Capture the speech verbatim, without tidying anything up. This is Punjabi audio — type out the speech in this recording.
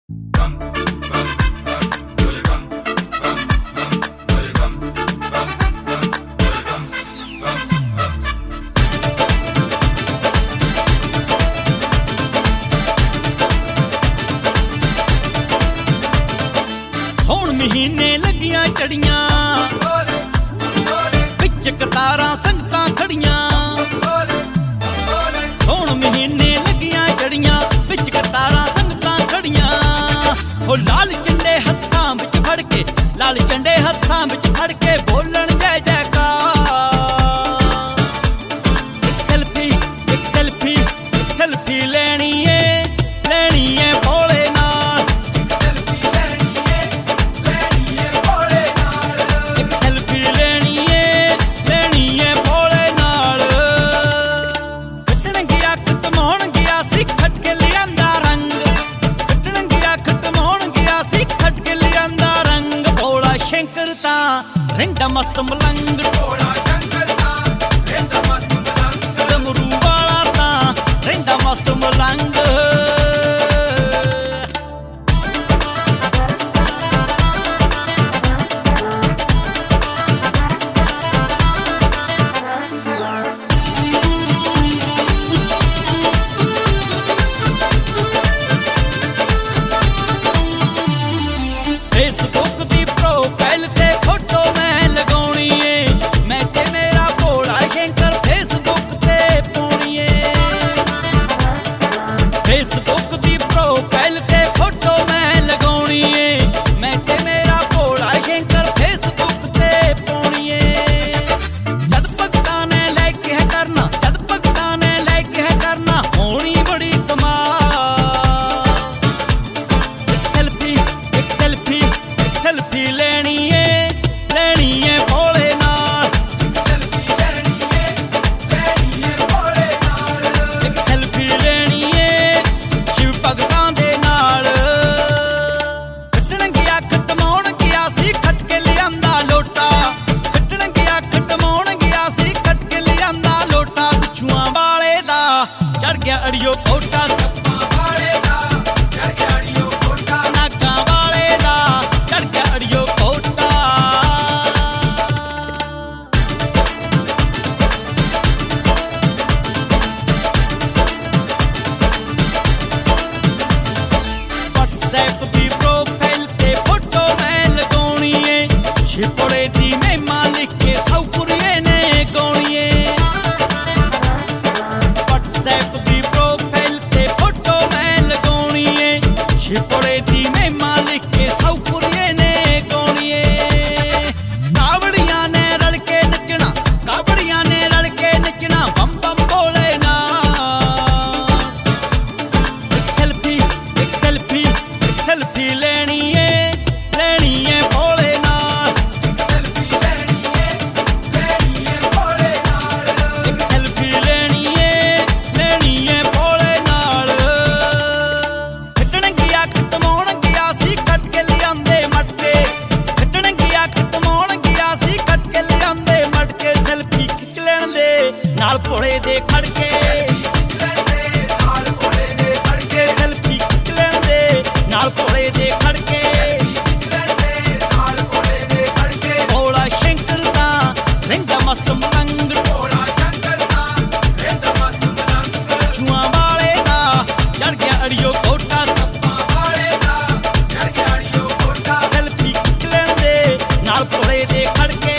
ਹੁਣ ਮਹੀਨੇ ਲੱਗੀਆਂ ਚੜੀਆਂ ਵਿੱਚ ਕਤਾਰਾਂ ਸੰਗਤਾਂ ਖੜੀਆਂ। ਹੁਣ ਮਹੀਨੇ ਲੱਗੀਆਂ ਚੜੀਆਂ ਵਿੱਚ ਕਤਾਰਾਂ ਸੰਗਤਾਂ ਖੜੀਆਂ। ਉਹ ਲਾਲ ਝੰਡੇ ਹੱਥਾਂ ਵਿੱਚ ਫੜ ਕੇ ਲਾਲ ਝੰਡੇ ਹੱਥਾਂ ਵਿੱਚ ਫੜ ਕੇ ਬੋਲਣ ਜੈ ਜੈਕਾਰ। ਇੱਕ ਸੈਲਫੀ ਇੱਕ ਸੈਲਫੀ ਇੱਕ ਸੈਲਫੀ ਲੈਣੀ ਏ ਲੈਣੀ ਏ ਭੋਲੇ ਨਾਲ। ਇੱਕ ਸੈਲਫੀ ਲੈਣੀ ਏ ਲੈਣੀ ਏ ਭੋਲੇ ਨਾਲ। ਕੱਢਣ ਗਿਆ ਖਟਮਾਉਣ ਗਿਆ ਸੀ ਖੱਟ ਕੇ ਲਿਆਂਦਾ ਰੰਗ। ਕੱਢਣ ਗਿਆ ਖਟਮਾਉਣ ਗਿਆ ਸੀ ਖੱਟ ਕੇ ਲਿਆਂਦਾ ਰੰਗ। ਭੋਲਾ ਸ਼ੰਕਰ ਤਾਂ ਰਹਿੰਦਾ ਮਸਤ ਮਲੰਗ। ਭੋਲਾ ਸ਼ੰਕਰ ਤਾਂ ਰਹਿੰਦਾ ਮਸਤ ਮਲੰਗ। ਡਮਰੂ ਵਾਲਾ ਤਾਂ ਰਹਿੰਦਾ ਮਸਤ ਮਲੰਗ। ਫੇਸਬੁੱਕ ਦੀ ਪ੍ਰੋਫਾਈਲ ਤੇ ਫੋਟੋ ਮੈਂ ਲਗਾਉਣੀ ਏ। ਮੈਂ ਤੇ ਮੇਰਾ ਭੋਲਾ ਸ਼ੰਕਰ ਫੇਸਬੁੱਕ ਤੇ ਪਾਉਣੀ ਏ। ਫੇਸਬੁੱਕ ਦੀ ਪ੍ਰੋਫਾਈਲ ਤੇ ਫੋਟੋ ਮੈਂ ਲਗਾਉਣੀ ਏ। ਮੈਂ ਤੇ ਮੇਰਾ ਭੋਲਾ ਸ਼ੰਕਰ ਫੇਸਬੁੱਕ ਤੇ ਪਾਉਣੀ ਏ। ਜਦ ਭਗਤਾਂ ਨੇ ਲੈ ਕੇ ਹੈ ਕਰਨਾ ਜਦ ਭਗਤਾਂ ਨੇ ਲੈ ਕੇ ਹੈ ਕਰਨਾ ਹੋਣੀ ਬੜੀ ਕਮਾਲ। ਇੱਕ ਸੈਲਫੀ ਇੱਕ ਸੈਲਫੀ ਇੱਕ ਸੈਲਫੀ ਲੈਣੀ ਏ ਲੈਣੀ ਏ ਭੋਲੇ ਨਾਲ। ਇੱਕ ਸੈਲਫੀ ਲੈਣੀ ਏ ਸ਼ਿਵ ਭਗਤਾਂ ਦੇ ਨਾਲ। ਕੱਢਣ ਗਿਆ ਖਟਮਾਉਣ ਗਿਆ ਸੀ ਖੱਟ ਕੇ ਲਿਆਂਦਾ ਲੋਟਾ। ਕੱਢਣ ਗਿਆ ਖਟਮਾਉਣ ਗਿਆ ਸੀ ਖੱਟ ਕੇ ਲਿਆਂਦਾ ਲੋਟਾ। ਬਿੱਛੂਆਂ ਵਾਲੇ ਦਾ ਚੜ ਗਿਆ ਅੜੀਓ ਕੋਟਾ। ਸੱਪਾਂ ਵਾਲੇ ਦਾ ਚੜ ਗਿਆ ਅੜੀਓ ਕੋਟਾ। ਨਾਗਾਂ ਵਾਲੇ ਦਾ ਚੜ ਗਿਆ ਅੜੀਓ ਕੋਟਾ। WhatsApp ਦੀ ਪ੍ਰੋਫਾਈਲ ਤੇ ਫੋਟੋ ਮੈਂ ਲਗਾਉਣੀ ਏ। ਛਿਪੜੇ ਦੀ ਮਹਿਮਾ ਲਿਖ ਕੇ ਸੌਪੁਰੀਏ ਨੇ ਗਾਉਣੀ ਏ। WhatsApp ਦੀ ਪ੍ਰੋਫਾਈਲ ਤੇ ਫੋਟੋ ਮੈਂ ਲਗਾਉਣੀ ਏ। ਛਿਪੜੇ ਦੀ ਮਹਿਮਾ ਲਿਖ ਕੇ ਸੌਪੁਰੀਏ ਨੇ ਗਾਉਣੀ ਏ। ਕਾਵੜੀਆਂ ਨੇ ਰਲ ਕੇ ਨੱਚਣਾ ਕਾਵੜੀਆਂ ਨੇ ਰਲ ਕੇ ਨੱਚਣਾ ਬੰਮ ਬੰਮ ਭੋਲੇ ਨਾਲ। ਇੱਕ ਸੈਲਫੀ ਇੱਕ ਸੈਲਫੀ ਇੱਕ ਸੈਲਫੀ ਲੈਣੀ ਏ ਲੈਣੀ ਏ ਭੋਲੇ ਨਾਲ। ਇੱਕ ਸੈਲਫੀ ਲੈਣੀ ਏ ਲੈਣੀ ਏ ਭੋਲੇ ਨਾਲ। ਕੱਢਣ ਗਿਆ ਖਟਮਾਉਣ ਗਿਆ ਸੀ ਖੱਟ ਕੇ ਲਿਆਂਦੇ ਮਟਕੇ। ਕੱਢਣ ਗਿਆ ਖਟਮਾਉਣ ਗਿਆ ਸੀ ਖੱਟ ਕੇ ਲਿਆਂਦੇ ਮਟਕੇ। ਸੈਲਫੀ ਖਿੱਚ ਲੈਣ ਦੇ ਨਾਲ ਭੋਲੇ ਦੇ ਖੜ ਕੇ। ਸੈਲਫੀ ਖਿੱਚ ਲੈਣ ਦੇ ਨਾਲ ਭੋਲੇ ਦੇ ਖੜ ਕੇ। ਭੋਲਾ ਸ਼ੰਕਰ ਤਾਂ ਰਹਿੰਦਾ ਮਸਤ ਮਲੰਗ। ਬਿੱਛੂਆਂ ਵਾਲੇ ਦਾ ਚੜ ਗਿਆ ਅੜੀਓ ਕੋਟਾ। ਸੈਲਫੀ ਖਿੱਚ ਲੈਣ ਦੇ ਨਾਲ ਭੋਲੇ ਦੇ ਖੜ ਕੇ।